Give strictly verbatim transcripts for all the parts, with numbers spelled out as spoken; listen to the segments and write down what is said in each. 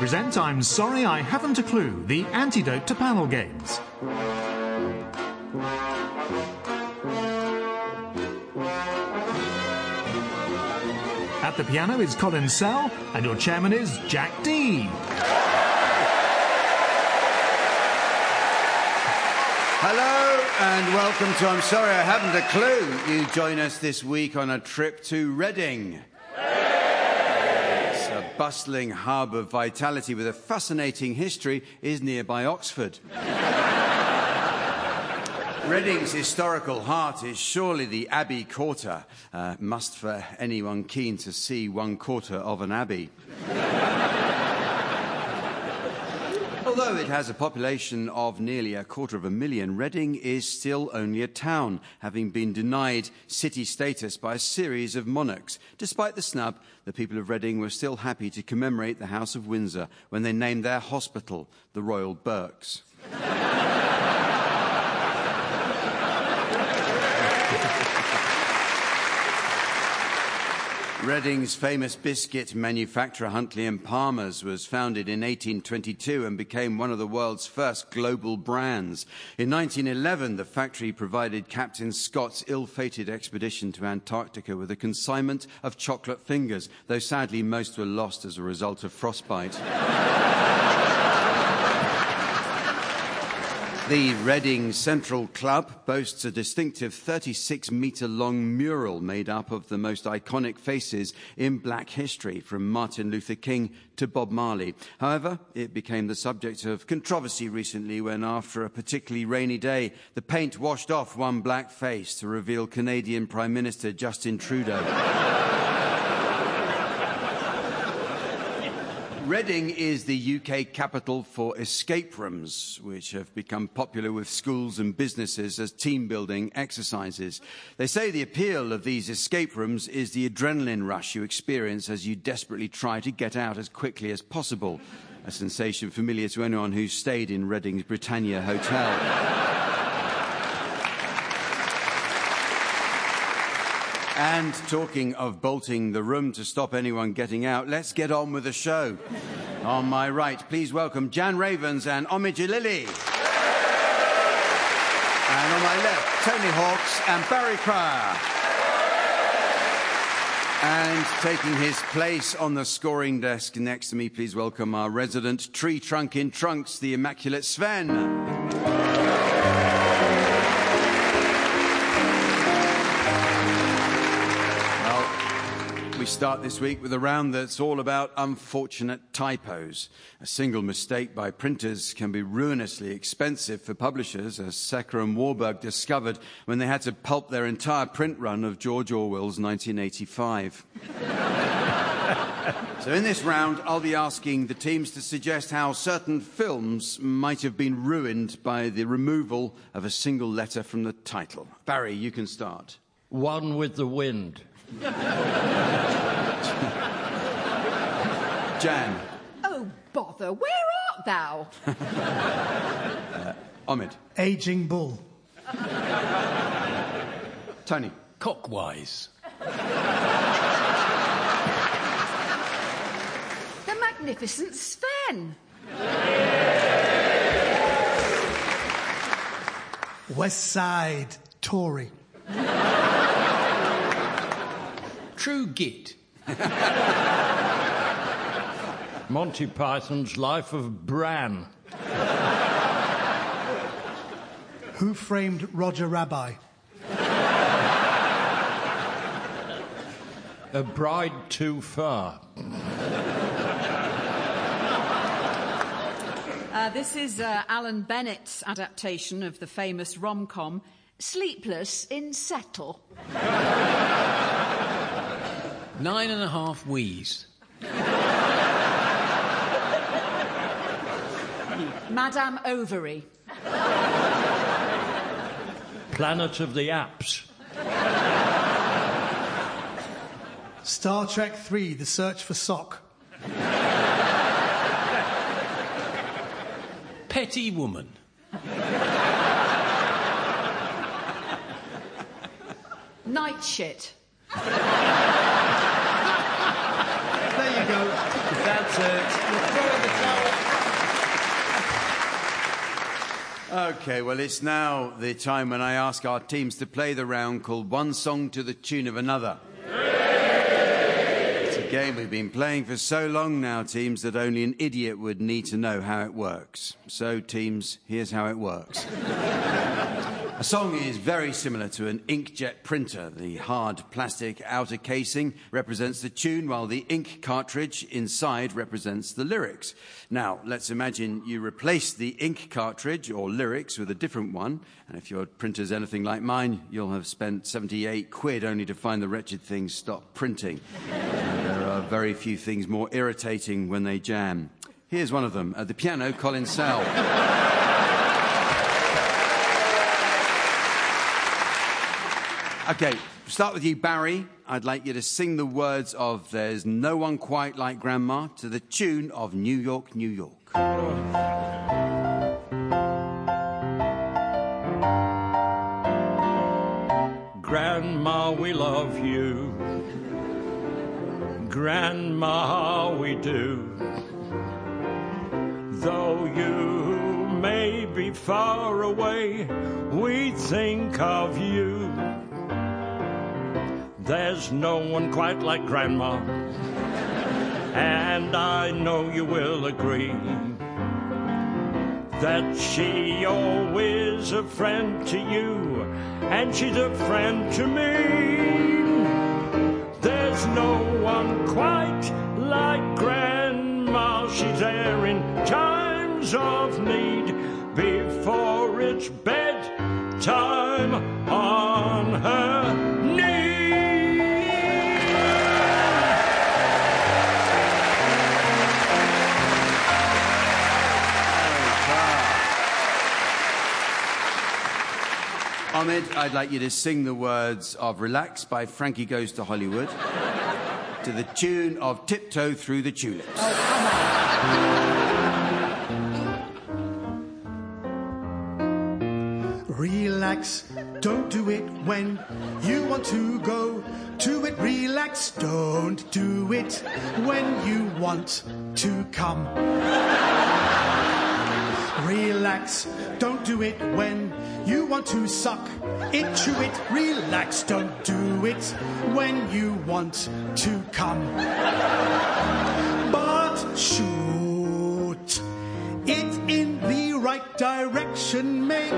present I'm Sorry I Haven't a Clue, the antidote to panel games. At the piano is Colin Sell, and your chairman is Jack Dee. Hello and welcome to I'm Sorry I Haven't a Clue. You join us this week on a trip to Reading. It's a bustling hub of vitality with a fascinating history is nearby Oxford. Reading's historical heart is surely the Abbey Quarter. Uh, must for anyone keen to see one quarter of an abbey. Although it has a population of nearly a quarter of a million, Reading is still only a town, having been denied city status by a series of monarchs. Despite the snub, the people of Reading were still happy to commemorate the House of Windsor when they named their hospital the Royal Berks. Reading's famous biscuit manufacturer Huntley and Palmer's was founded in eighteen twenty-two and became one of the world's first global brands. In nineteen eleven, the factory provided Captain Scott's ill-fated expedition to Antarctica with a consignment of chocolate fingers, though sadly most were lost as a result of frostbite. The Reading Central Club boasts a distinctive thirty-six metre long mural made up of the most iconic faces in black history, from Martin Luther King to Bob Marley. However, it became the subject of controversy recently when, after a particularly rainy day, the paint washed off one black face to reveal Canadian Prime Minister Justin Trudeau. Reading is the U K capital for escape rooms, which have become popular with schools and businesses as team-building exercises. They say the appeal of these escape rooms is the adrenaline rush you experience as you desperately try to get out as quickly as possible, a sensation familiar to anyone who's stayed in Reading's Britannia Hotel. And talking of bolting the room to stop anyone getting out, let's get on with the show. On my right, please welcome Jan Ravens and Omid Lilly. And on my left, Tony Hawks and Barry Cryer. And taking his place on the scoring desk next to me, please welcome our resident tree trunk in trunks, the immaculate Sven. We start this week with a round that's all about unfortunate typos. A single mistake by printers can be ruinously expensive for publishers, as Secker and Warburg discovered when they had to pulp their entire print run of George Orwell's nineteen eighty-five. So in this round, I'll be asking the teams to suggest how certain films might have been ruined by the removal of a single letter from the title. Barry, you can start. One with the Wind. Jan. Oh, bother, where art thou? uh, Omid. Aging Bull. Tony. Cockwise. The Magnificent Sven. West Side Tory. True Git. Monty Python's Life of Bran. Who Framed Roger Rabbi? A Bride Too Far. Uh, this is uh, Alan Bennett's adaptation of the famous rom-com Sleepless in Settle. Nine and a half wheeze. Madame Ovary. Planet of the Apps. Star Trek three, The Search for Sock. Petty Woman. Night Shit. There you go. That That's it. Throw in the towel. OK, well, it's now the time when I ask our teams to play the round called One Song to the Tune of Another. It's a game we've been playing for so long now, teams, that only an idiot would need to know how it works. So, teams, here's how it works. A song is very similar to an inkjet printer. The hard plastic outer casing represents the tune, while the ink cartridge inside represents the lyrics. Now, let's imagine you replace the ink cartridge or lyrics with a different one, and if your printer's anything like mine, you'll have spent seventy-eight quid only to find the wretched thing stop printing. There are very few things more irritating when they jam. Here's one of them. At the piano, Colin Sell. OK, start with you, Barry. I'd like you to sing the words of There's No One Quite Like Grandma to the tune of New York, New York. Grandma, we love you. Grandma, we do. Though you may be far away, we think of you. There's no one quite like Grandma, and I know you will agree that she always a friend to you, and she's a friend to me. There's no one quite like Grandma. She's there in times of need, before it's bedtime on her knees. Ahmed, I'd like you to sing the words of Relax by Frankie Goes to Hollywood to the tune of Tiptoe Through the Tulips. Oh, come on. Relax, don't do it when you want to go to it. Relax, don't do it when you want to come. Relax, don't do it when you want to suck into it. Relax, don't do it when you want to come. But shoot it in the right direction. Make,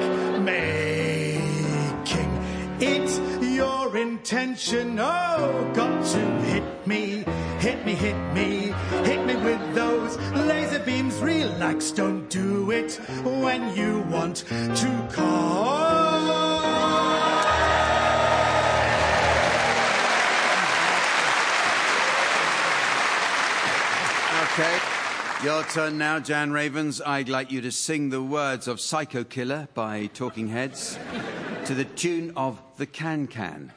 making it your intention. Oh, got to hit me, hit me, hit me, hit me with those laser beams. Relax, don't do it when you want to come. Okay, your turn now, Jan Ravens. I'd like you to sing the words of Psycho Killer by Talking Heads to the tune of The Can Can.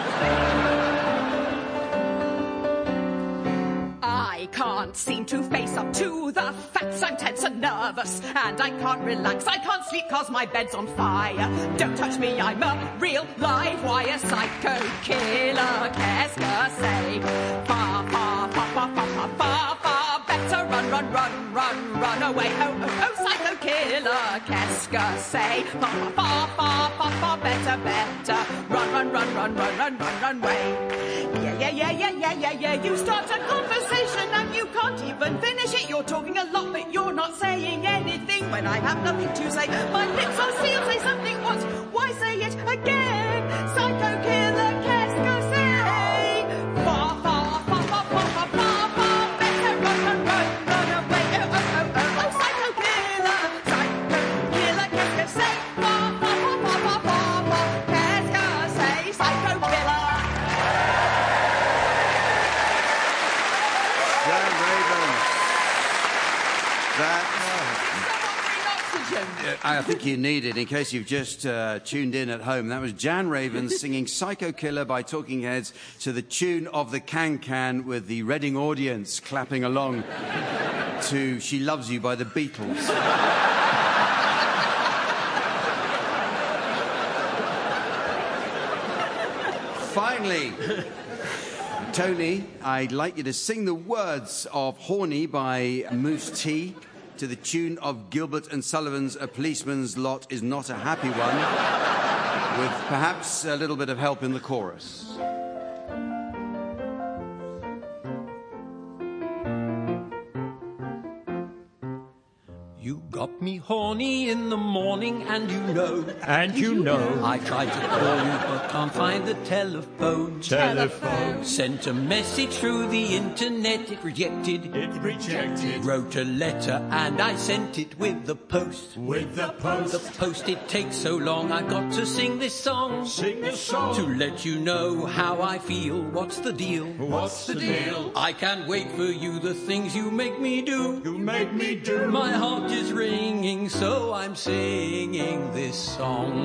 I can't seem to face up to the facts. I'm tense and nervous, and I can't relax. I can't sleep cause my bed's on fire. Don't touch me, I'm a real live wire psycho killer. Qu'est-ce que c'est? Far, far, far, far, far, far, far, far better run, run, run, run, run away. Oh, oh, oh, psycho killer. Qu'est-ce que c'est? Far, far, far, far, far better, better run, run, run, run, run, run, run, run away. Yeah, yeah, yeah, yeah, yeah, yeah, yeah. You start a conversation and you can't even finish it. You're talking a lot, but you're not saying anything. When I have nothing to say, my lips are sealed. Say something once, why say it again? Psycho killer, qu'est-ce que c'est? Far, far, far, far, far, far, far, far better run, run, run, run away. Oh, oh, oh, oh, oh, psycho killer, psycho killer, qu'est-ce que c'est? Far, far, far, far, far, far, far, qu'est-ce que c'est? Psycho killer. Jan Ravens. That... I think you need it in case you've just uh, tuned in at home. That was Jan Ravens singing Psycho Killer by Talking Heads to the tune of The Can Can, with the Reading audience clapping along to She Loves You by the Beatles. Finally, Tony, I'd like you to sing the words of Horny by Moose T to the tune of Gilbert and Sullivan's A Policeman's Lot Is Not a Happy One, with perhaps a little bit of help in the chorus. You got me horny in the morning, and you know. And you know. I tried to call you, but can't find the telephone. Telephone. Sent a message through the internet, it rejected. It rejected. Wrote a letter, and I sent it with the post. With the post. The post, it takes so long, I've got to sing this song. Sing this song. To let you know how I feel. What's the deal? What's the deal? I can't wait for you, the things you make me do. You make me do. My heart is ringing, so I'm singing this song.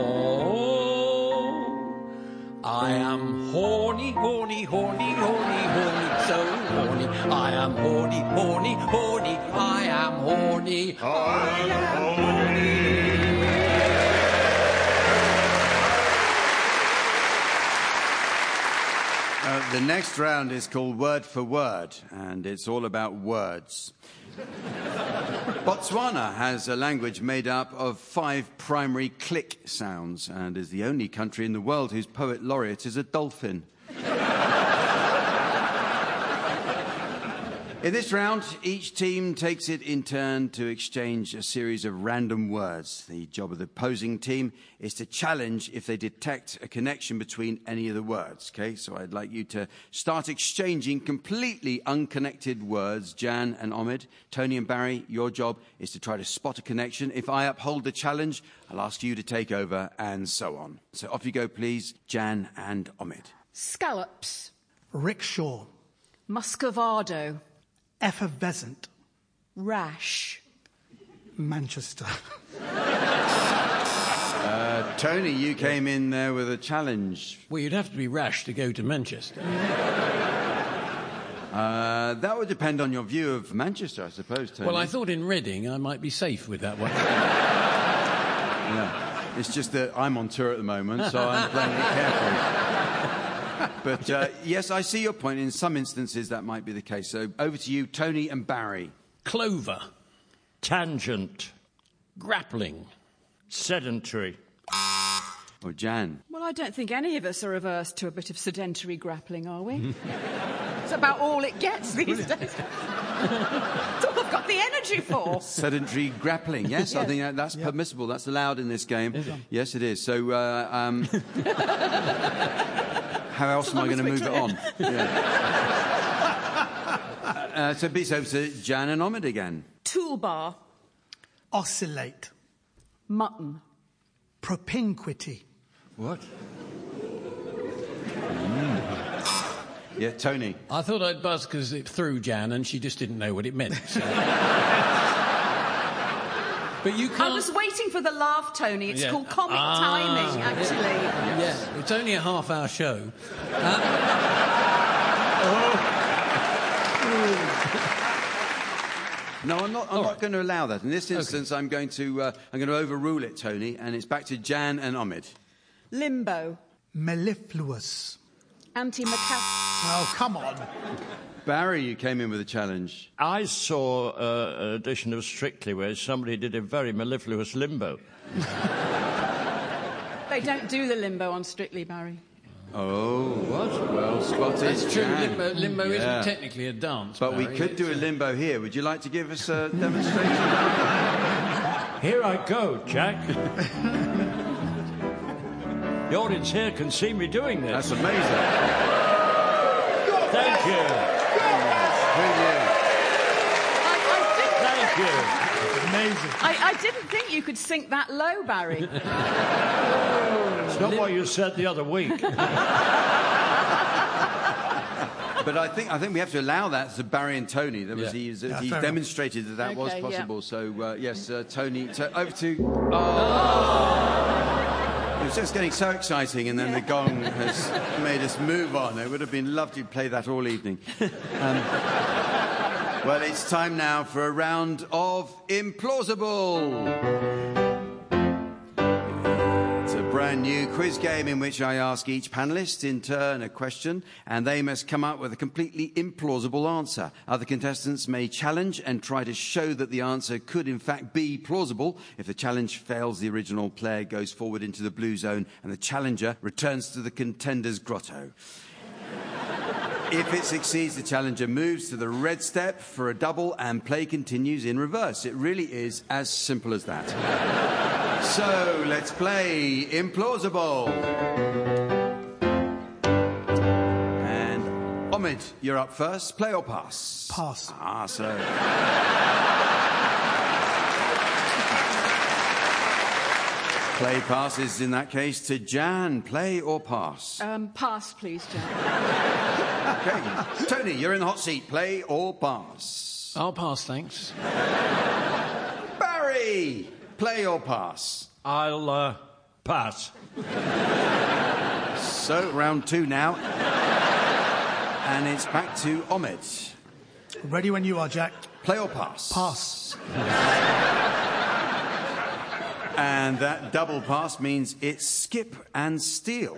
Oh, I am horny, horny, horny, horny, horny, so horny. I am horny, horny, horny, I am horny. I am horny. Uh, the next round is called Word for Word, and it's all about words. Botswana has a language made up of five primary click sounds and is the only country in the world whose poet laureate is a dolphin. In this round, each team takes it in turn to exchange a series of random words. The job of the opposing team is to challenge if they detect a connection between any of the words. Okay, so I'd like you to start exchanging completely unconnected words. Jan and Omid, Tony and Barry, your job is to try to spot a connection. If I uphold the challenge, I'll ask you to take over, and so on. So off you go, please, Jan and Omid. Scallops. Rickshaw. Muscovado. Effervescent. Rash. Manchester. Uh, Tony, you came in there with a challenge. Well, you'd have to be rash to go to Manchester. Uh, that would depend on your view of Manchester, I suppose, Tony. Well, I thought in Reading I might be safe with that one. Yeah. It's just that I'm on tour at the moment, so I'm playing it carefully. But, uh, yes, I see your point. In some instances, that might be the case. So, over to you, Tony and Barry. Clover. Tangent. Grappling. Sedentary. Or Jan. Well, I don't think any of us are averse to a bit of sedentary grappling, are we? It's about all it gets these days. It's all I've got the energy for. Sedentary grappling, yes, yes. I think that, that's yep. permissible. That's allowed in this game. Is yes, it is. So, uh, um... how else am I going to move clear. it on? Yeah. uh, so, it's over to Jan and Omid again. Toolbar. Oscillate. Mutton. Propinquity. What? Mm. Yeah, Tony. I thought I'd buzz because it threw Jan and she just didn't know what it meant. So. But you can't... I was waiting for the laugh, Tony. It's yeah. called comic ah, timing, actually. Yeah. Yes. Yeah, it's only a half-hour show. Uh... No, I'm not. I'm All not right. going to allow that. In this instance, okay. I'm going to. Uh, I'm going to overrule it, Tony, and it's back to Jan and Omid. Limbo. Mellifluous. Antimacassar. Oh, come on. Barry, you came in with a challenge. I saw uh, an edition of Strictly where somebody did a very mellifluous limbo. They don't do the limbo on Strictly, Barry. Oh, what? Well spotted. That's true. Jan. Limbo, limbo yeah. isn't technically a dance, but Barry. we could do a limbo here. Would you like to give us a demonstration? Here I go, Jack. The audience here can see me doing this. That's amazing. Thank you. Thank you. I, I didn't Thank you. Amazing. I, I didn't think you could sink that low, Barry. It's not what you said the other week. But I think I think we have to allow that to Barry and Tony. That was Yeah. he's, Yeah, he's fair demonstrated that that Okay, was yeah. possible. So uh, yes, uh, Tony. So over to. Oh. It was just getting so exciting, and then the gong has made us move on. It would have been lovely to play that all evening. Um, well, it's time now for a round of Implausible. It's a brand brand new quiz game in which I ask each panellist in turn a question and they must come up with a completely implausible answer. Other contestants may challenge and try to show that the answer could in fact be plausible. If the challenge fails, the original player goes forward into the blue zone and the challenger returns to the contender's grotto. If it succeeds, the challenger moves to the red step for a double and play continues in reverse. It really is as simple as that. So, let's play Implausible. And Omid, you're up first. Play or pass? Pass. Ah, so... Play passes in that case to Jan. Play or pass? Um, pass, please, Jan. Okay. Tony, you're in the hot seat. Play or pass? I'll pass, thanks. Barry, play or pass? I'll uh, pass. So, round two now. And it's back to Omid. Ready when you are, Jack. Play or pass? Pass. And that double pass means it's skip and steal.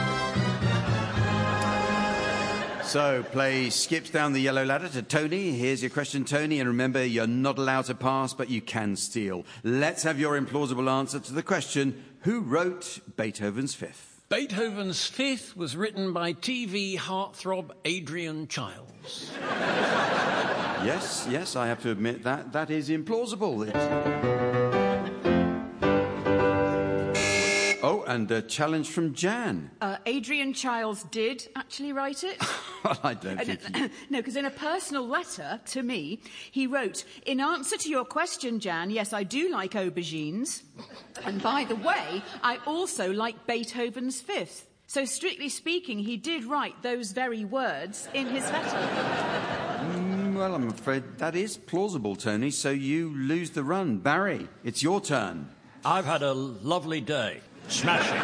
So, play skips down the yellow ladder to Tony. Here's your question, Tony, and remember, you're not allowed to pass, but you can steal. Let's have your implausible answer to the question, who wrote Beethoven's Fifth? Beethoven's Fifth was written by T V heartthrob Adrian Childs. Yes, yes, I have to admit that. That is implausible. It's... Oh, and a challenge from Jan. Uh, Adrian Childs did actually write it. Well, I don't think he... No, because in a personal letter to me, he wrote, in answer to your question, Jan, yes, I do like aubergines. And by the way, I also like Beethoven's Fifth. So strictly speaking, he did write those very words in his letter. Mm, well, I'm afraid that is plausible, Tony, so you lose the run. Barry, it's your turn. I've had a lovely day. Smashing.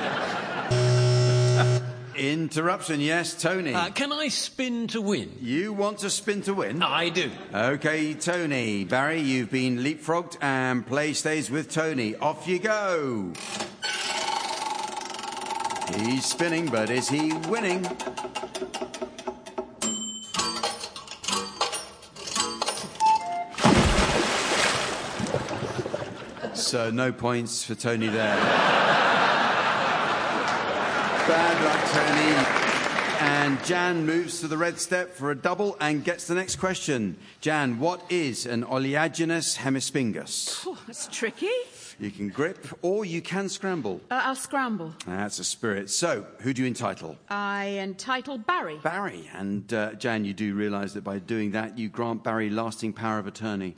Interruption, yes, Tony. Uh, can I spin to win? You want to spin to win? I do. OK, Tony. Barry, you've been leapfrogged and play stays with Tony. Off you go. He's spinning, but is he winning? So no points for Tony there. Bad luck, Tony. And Jan moves to the red step for a double and gets the next question. Jan, what is an oleaginous hemispingus? Oh, that's tricky. You can grip or you can scramble. Uh, I'll scramble. That's a spirit. So, who do you entitle? I entitle Barry. Barry. And, uh, Jan, you do realise that by doing that, you grant Barry lasting power of attorney.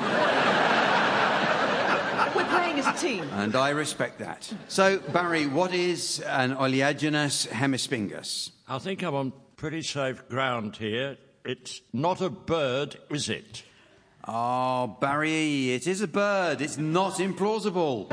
We're playing as a team. And I respect that. So, Barry, what is an oleaginous hemispingus? I think I'm on pretty safe ground here. It's not a bird, is it? Oh, Barry, it is a bird. It's not implausible.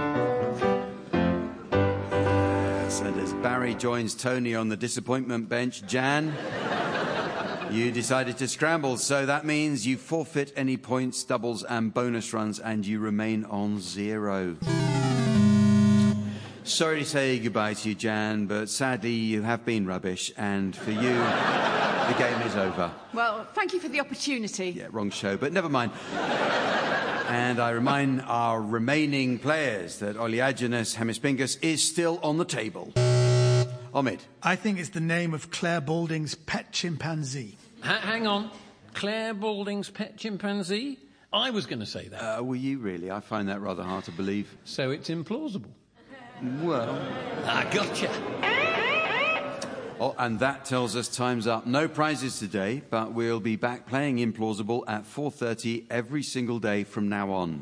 Yes, and as Barry joins Tony on the disappointment bench, Jan, you decided to scramble, so that means you forfeit any points, doubles and bonus runs, and you remain on zero. Sorry to say goodbye to you, Jan, but sadly you have been rubbish, and for you, the game is over. Well, thank you for the opportunity. Yeah, wrong show, but never mind. And I remind our remaining players that oleaginous hemispingus is still on the table. Omid. I think it's the name of Claire Balding's pet chimpanzee. H- hang on. Claire Balding's pet chimpanzee? I was going to say that. Uh, were you really? I find that rather hard to believe. So it's implausible. Well... I gotcha. Oh, and that tells us time's up. No prizes today, but we'll be back playing Implausible at four thirty every single day from now on.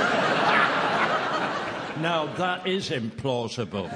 Now, that is implausible.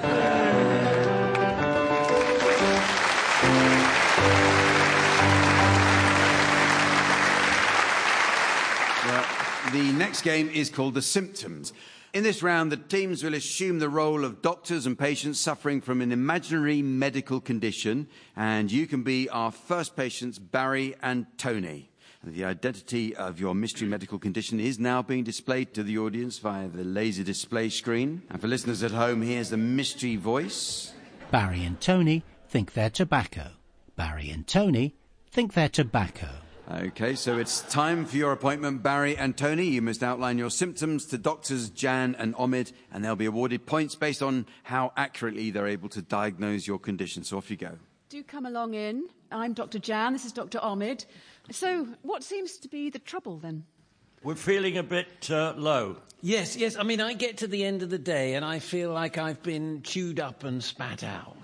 Well, the next game is called The Symptoms. In this round, the teams will assume the role of doctors and patients suffering from an imaginary medical condition, and you can be our first patients, Barry and Tony. The identity of your mystery medical condition is now being displayed to the audience via the laser display screen. And for listeners at home, here's the mystery voice. Barry and Tony think they're tobacco. Barry and Tony think they're tobacco. OK, so it's time for your appointment, Barry and Tony. You must outline your symptoms to doctors Jan and Omid, and they'll be awarded points based on how accurately they're able to diagnose your condition. So off you go. Do come along in. I'm Doctor Jan, this is Doctor Omid. So, what seems to be the trouble, then? We're feeling a bit uh, low. Yes, yes. I mean, I get to the end of the day and I feel like I've been chewed up and spat out.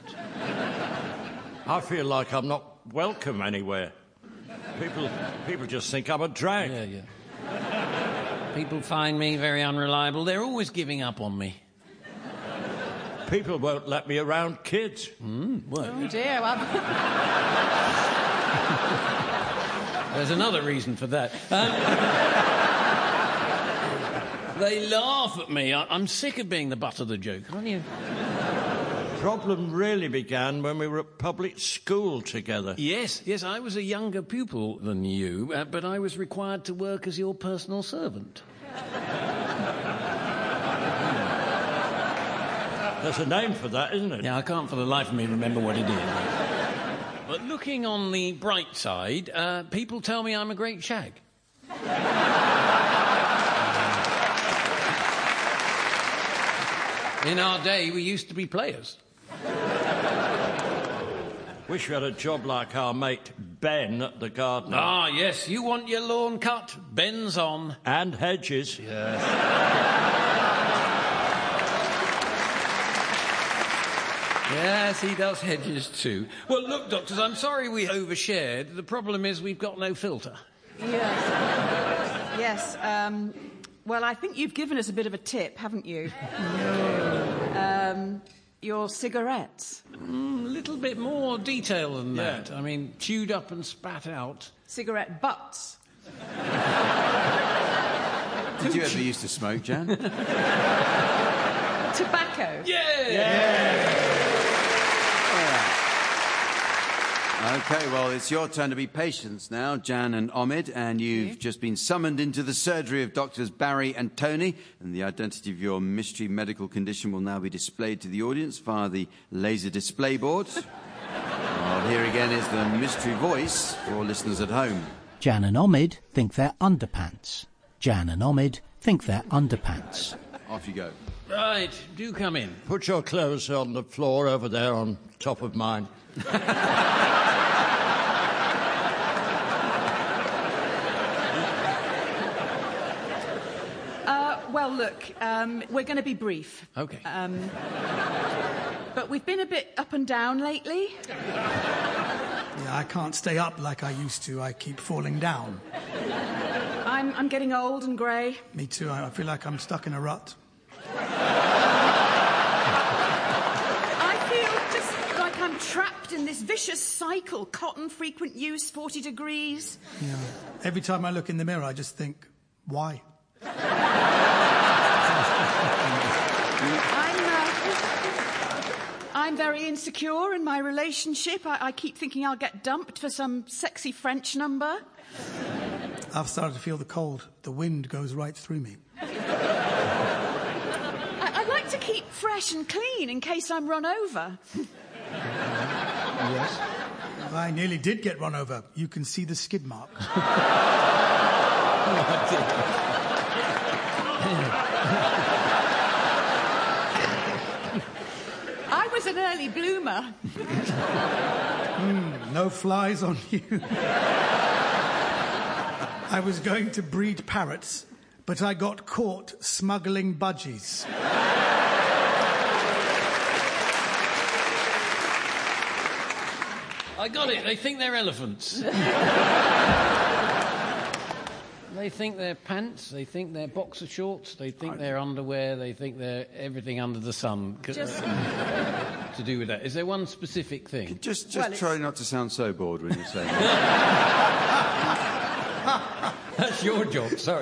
I feel like I'm not welcome anywhere. People, people just think I'm a drag. Yeah, yeah. People find me very unreliable. They're always giving up on me. People won't let me around kids. Mm, well. Oh, dear. Well... There's another reason for that. Um, they laugh at me. I, I'm sick of being the butt of the joke, aren't you? The problem really began when we were at public school together. Yes, yes, I was a younger pupil than you, uh, but I was required to work as your personal servant. There's a name for that, isn't it? Yeah, I can't for the life of me remember what it is. But looking on the bright side, uh, people tell me I'm a great shag. In our day, we used to be players. Wish we had a job like our mate Ben at the garden. Ah, yes, you want your lawn cut? Ben's on. And hedges. Yes. Yes, he does hedges too. Well, look, doctors, I'm sorry we overshared. The problem is we've got no filter. Yes. Yes, um... Well, I think you've given us a bit of a tip, haven't you? um, your cigarettes. Mm, a little bit more detail than yeah. that. I mean, chewed up and spat out. Cigarette butts. Did you ever used to smoke, Jan? Tobacco. Yeah! Yeah! OK, well, it's your turn to be patients now, Jan and Omid, and you've you. just been summoned into the surgery of doctors Barry and Tony, and the identity of your mystery medical condition will now be displayed to the audience via the laser display board. Well, here again is the mystery voice for listeners at home. Jan and Omid think they're underpants. Jan and Omid think they're underpants. Off you go. Right, do come in. Put your clothes on the floor over there on top of mine. Well, look, um, we're going to be brief. OK. Um, but we've been a bit up and down lately. Yeah, I can't stay up like I used to. I keep falling down. I'm, I'm getting old and grey. Me too. I feel like I'm stuck in a rut. I feel just like I'm trapped in this vicious cycle. Cotton, frequent use, forty degrees. Yeah. Every time I look in the mirror, I just think, why? I'm, uh, I'm very insecure in my relationship. I, I keep thinking I'll get dumped for some sexy French number. I've started to feel the cold. The wind goes right through me. I, I like to keep fresh and clean in case I'm run over. Yes. I nearly did get run over. You can see the skid mark. I was an early bloomer. mm, no flies on you. I was going to breed parrots, but I got caught smuggling budgies. I got it. They think they're elephants. They think they're pants, they think they're boxer shorts, they think they're underwear, they think they're everything under the sun. Just... to do with that. Is there one specific thing? Just, just well, try not to sound so bored when you're saying that. That's your job, sorry.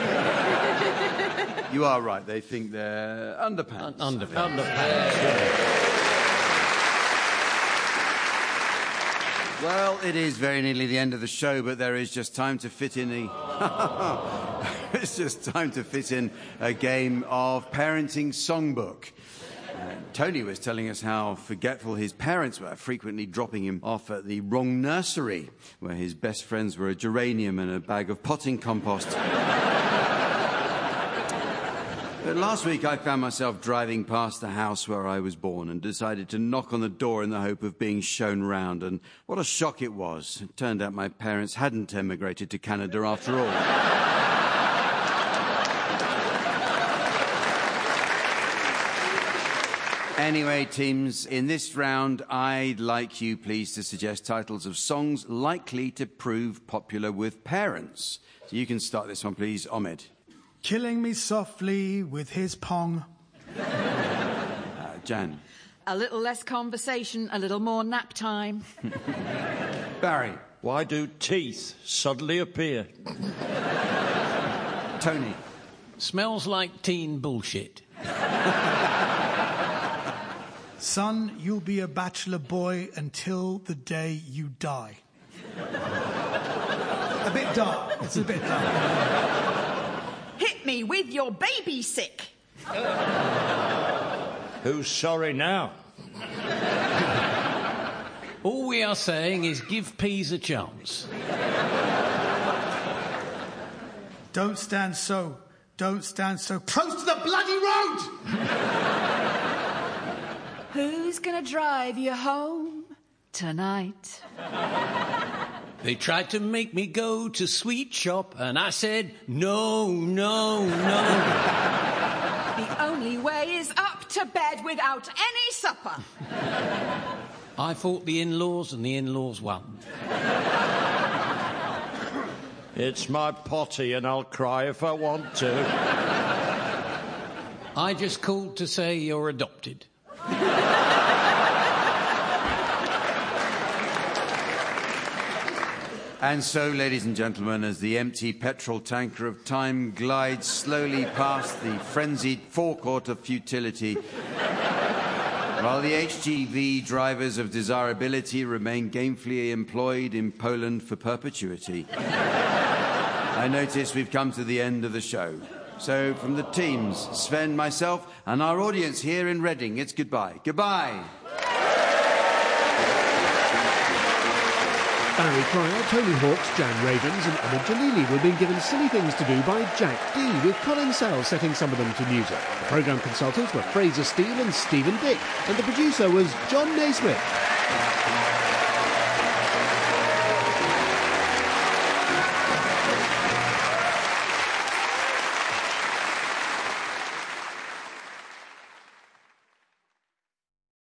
You are right, they think they're underpants. Un- underpants. Underpants. Well, Well, it is very nearly the end of the show, but there is just time to fit in a... it's just time to fit in a game of Parenting Songbook. Uh, Tony was telling us how forgetful his parents were, frequently dropping him off at the wrong nursery, where his best friends were a geranium and a bag of potting compost. But last week I found myself driving past the house where I was born and decided to knock on the door in the hope of being shown round. And what a shock it was. It turned out my parents hadn't emigrated to Canada after all. Anyway, teams, in this round, I'd like you, please, to suggest titles of songs likely to prove popular with parents. So you can start this one, please, Ahmed. Killing me softly with his pong. Uh, Jan. A little less conversation, a little more nap time. Barry. Why do teeth suddenly appear? Tony. Smells like teen bullshit. Son, you'll be a bachelor boy until the day you die. A bit dark. It's a bit dark. Hit me with your baby sick. Who's sorry now? All we are saying is give peas a chance. Don't stand so, don't stand so close to the bloody road! Who's gonna drive you home tonight? They tried to make me go to Sweet Shop, and I said, no, no, no. The only way is up to bed without any supper. I fought the in-laws, and the in-laws won. It's my potty, and I'll cry if I want to. I just called to say you're adopted. And so, ladies and gentlemen, as the empty petrol tanker of time glides slowly past the frenzied forecourt of futility, while the H G V drivers of desirability remain gainfully employed in Poland for perpetuity, I notice we've come to the end of the show. So, from the teams, Sven, myself, and our audience here in Reading, it's goodbye. Goodbye! Barry Cryer, Tony Hawks, Jan Ravens and Ahmed Jalili were being given silly things to do by Jack D, with Colin Sell setting some of them to music. The programme consultants were Fraser Steele and Stephen Dick, and the producer was John Naismith.